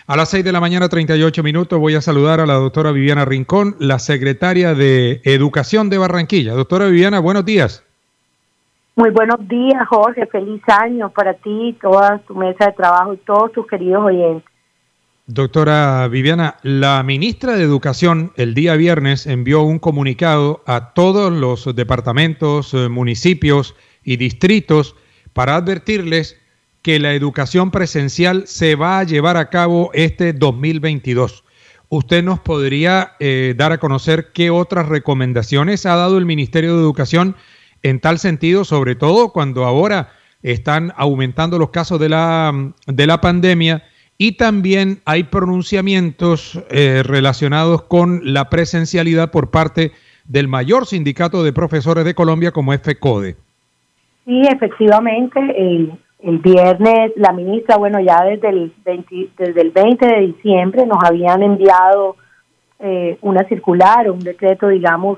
A las 6 de la mañana, 38 minutos, voy a saludar a la doctora Viviana Rincón, la secretaria de Educación de Barranquilla. Doctora Viviana, buenos días. Muy buenos días, Jorge. Feliz año para ti, toda tu mesa de trabajo y todos tus queridos oyentes. Doctora Viviana, la ministra de Educación el día viernes envió un comunicado a todos los departamentos, municipios y distritos para advertirles que la educación presencial se va a llevar a cabo este 2022. ¿Usted nos podría dar a conocer qué otras recomendaciones ha dado el Ministerio de Educación en tal sentido, sobre todo cuando ahora están aumentando los casos de la pandemia y también hay pronunciamientos relacionados con la presencialidad por parte del mayor sindicato de profesores de Colombia como es FECODE? Sí, efectivamente, el viernes la ministra, ya desde el 20 de diciembre nos habían enviado una circular o un decreto,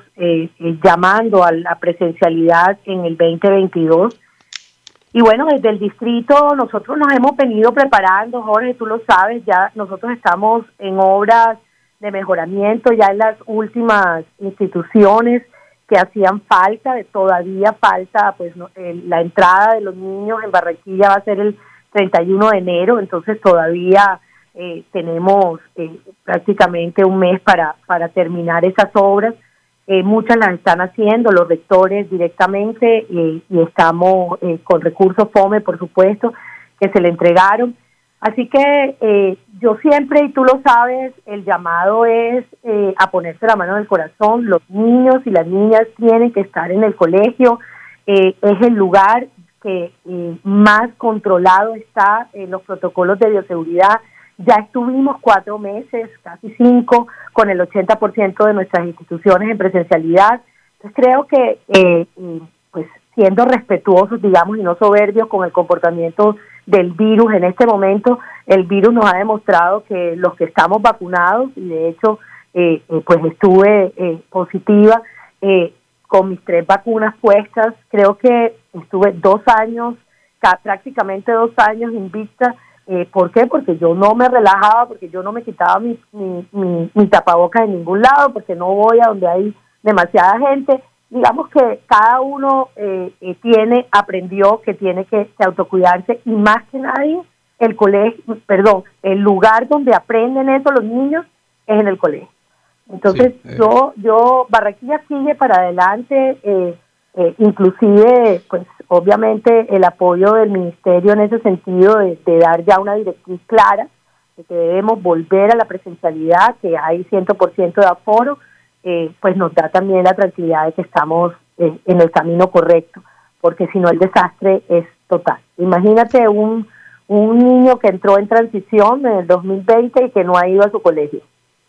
llamando a la presencialidad en el 2022. Y desde el distrito nosotros nos hemos venido preparando, Jorge, tú lo sabes, ya nosotros estamos en obras de mejoramiento ya en las últimas instituciones que hacían falta, todavía falta, la entrada de los niños en Barranquilla va a ser el 31 de enero, entonces todavía tenemos prácticamente un mes para terminar esas obras. Muchas las están haciendo los rectores directamente y estamos con recursos FOME, por supuesto, que se le entregaron. Así que yo siempre, y tú lo sabes, el llamado es a ponerse la mano en el corazón. Los niños y las niñas tienen que estar en el colegio. Es el lugar que más controlado está en los protocolos de bioseguridad. Ya estuvimos 4 meses, casi 5, con el 80% de nuestras instituciones en presencialidad. Entonces creo que, siendo respetuosos, y no soberbios con el comportamiento del virus en este momento, el virus nos ha demostrado que los que estamos vacunados, y de hecho, estuve positiva con mis 3 vacunas puestas, creo que estuve 2 años, prácticamente 2 años invicta. ¿Por qué? Porque yo no me relajaba, porque yo no me quitaba mi tapabocas en ningún lado, porque no voy a donde hay demasiada gente. Digamos que cada uno aprendió que tiene que autocuidarse, y más que nadie, el lugar donde aprenden eso los niños es en el colegio. Entonces, sí, Barranquilla sigue para adelante, inclusive, obviamente el apoyo del ministerio en ese sentido de dar ya una directriz clara de que debemos volver a la presencialidad, que hay 100% de aforo, nos da también la tranquilidad de que estamos en el camino correcto, porque si no el desastre es total. Imagínate un niño que entró en transición en el 2020 y que no ha ido a su colegio.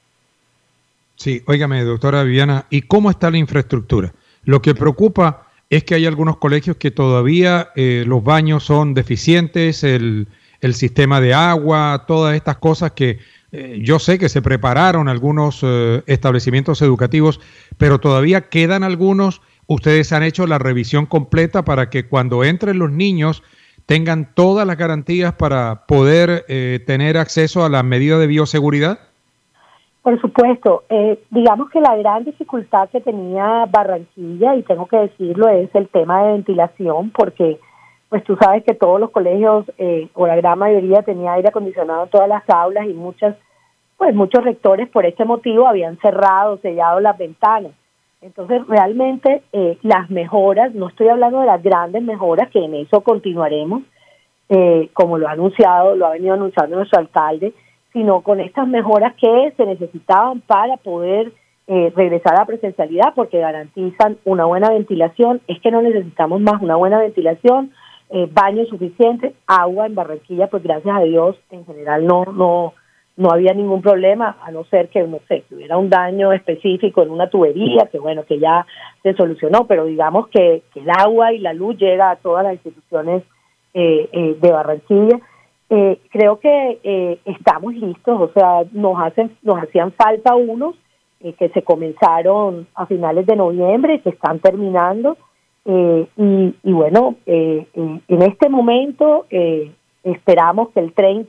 Sí, óigame, doctora Viviana, ¿y cómo está la infraestructura? Lo que preocupa es que hay algunos colegios que todavía los baños son deficientes, el sistema de agua, todas estas cosas que yo sé que se prepararon algunos establecimientos educativos, pero todavía quedan algunos. Ustedes han hecho la revisión completa para que cuando entren los niños tengan todas las garantías para poder tener acceso a las medidas de bioseguridad. Por supuesto, digamos que la gran dificultad que tenía Barranquilla, y tengo que decirlo, es el tema de ventilación, porque tú sabes que todos los colegios, o la gran mayoría, tenía aire acondicionado en todas las aulas, y muchos rectores por este motivo habían sellado las ventanas. Entonces, realmente las mejoras, no estoy hablando de las grandes mejoras, que en eso continuaremos, como lo ha venido anunciando nuestro alcalde, sino con estas mejoras que se necesitaban para poder regresar a la presencialidad, porque garantizan una buena ventilación. Es que no necesitamos más, una buena ventilación, baños suficientes, agua en Barranquilla, pues gracias a Dios en general no había ningún problema, a no ser que, que hubiera un daño específico en una tubería, que ya se solucionó, pero digamos que el agua y la luz llega a todas las instituciones de Barranquilla. Creo que estamos listos, o sea, nos hacían falta unos que se comenzaron a finales de noviembre, que están terminando, en este momento esperamos que el 30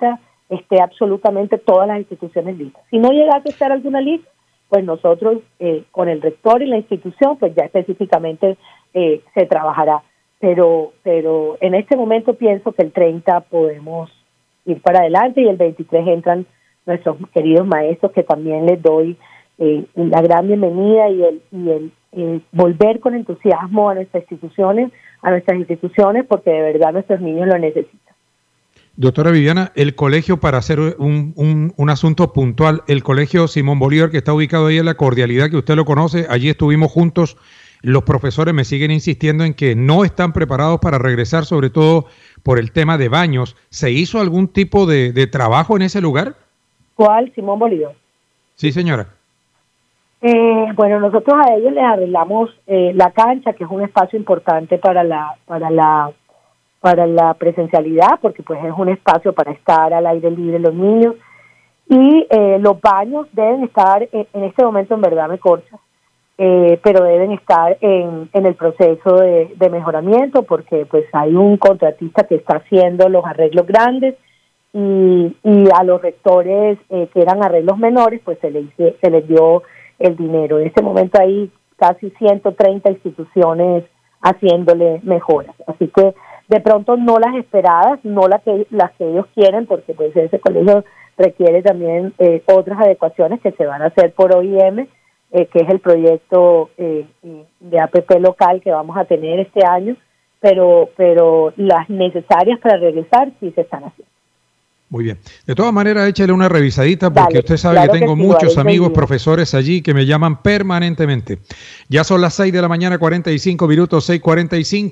esté absolutamente todas las instituciones listas. Si no llegase a estar alguna lista, pues nosotros con el rector y la institución, pues ya específicamente se trabajará. Pero en este momento pienso que el 30 podemos ir para adelante y el 23 entran nuestros queridos maestros, que también les doy la gran bienvenida y el volver con entusiasmo a nuestras instituciones, porque de verdad nuestros niños lo necesitan. Doctora Viviana, el colegio, para hacer un asunto puntual, el colegio Simón Bolívar, que está ubicado ahí en La Cordialidad, que usted lo conoce, allí estuvimos juntos. Los profesores me siguen insistiendo en que no están preparados para regresar, sobre todo por el tema de baños. ¿Se hizo algún tipo de trabajo en ese lugar? ¿Cuál? Simón Bolívar. Sí, señora. Bueno, nosotros a ellos les arreglamos la cancha, que es un espacio importante para la presencialidad, porque pues es un espacio para estar al aire libre los niños, y los baños deben estar, en este momento en verdad me corcha, pero deben estar en el proceso de mejoramiento, porque pues hay un contratista que está haciendo los arreglos grandes, y a los rectores que eran arreglos menores, pues se les dio el dinero. En este momento hay casi 130 instituciones haciéndole mejoras, así que de pronto no las esperadas, no las que ellos quieren, porque pues ese colegio requiere también otras adecuaciones que se van a hacer por OIM, que es el proyecto de APP local que vamos a tener este año, pero las necesarias para regresar sí se están haciendo. Muy bien. De todas maneras, échale una revisadita, porque usted sabe que tengo muchos amigos profesores allí que me llaman permanentemente. Ya son las 6 de la mañana, 45 minutos, 6:45.